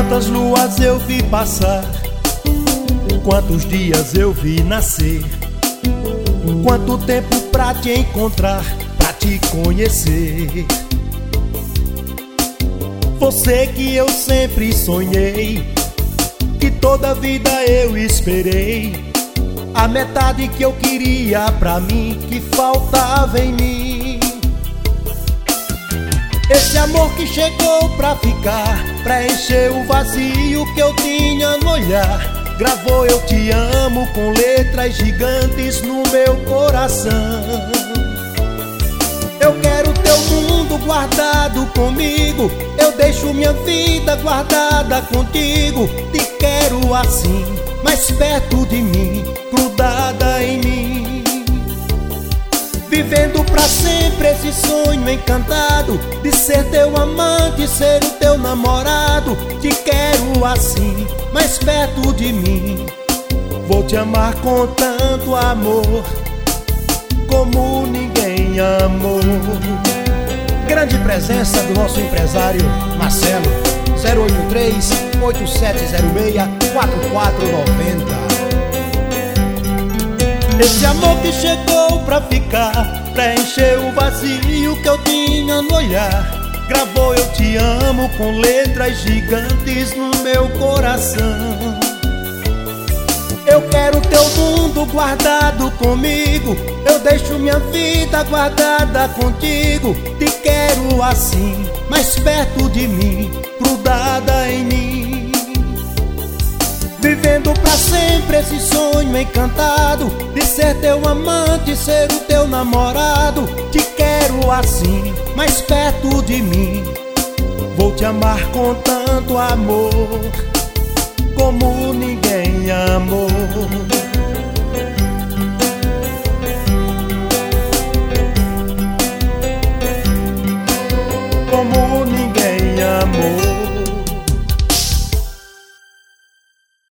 Quantas luas eu vi passar, quantos dias eu vi nascer, quanto tempo pra te encontrar, pra te conhecer. Você que eu sempre sonhei, que toda vida eu esperei, a metade que eu queria pra mim, que faltava em mim. Esse amor que chegou pra ficar, preencheu o vazio que eu tinha no olhar, gravou eu te amo com letras gigantes no meu coração. Eu quero teu mundo guardado comigo, eu deixo minha vida guardada contigo. Te quero assim, mais perto de mim, grudada em mim, vivendo pra sempre esse sonho encantado de ser teu amante, ser o teu namorado. Te quero assim, mais perto de mim, vou te amar com tanto amor, como ninguém amou. Grande presença do nosso empresário Marcelo, 083-8706-4490. Esse amor que chegou pra ficar, preencheu o vazio que eu tinha no olhar, gravou eu te amo com letras gigantes no meu coração. Eu quero teu mundo guardado comigo, eu deixo minha vida guardada contigo. Te quero assim, mais perto de mim, grudada em mim, vivendo pra sempre esse sonho encantado de ser teu amante, ser o teu namorado. Te quero assim, mais perto de mim, vou te amar com tanto amor, como ninguém amou.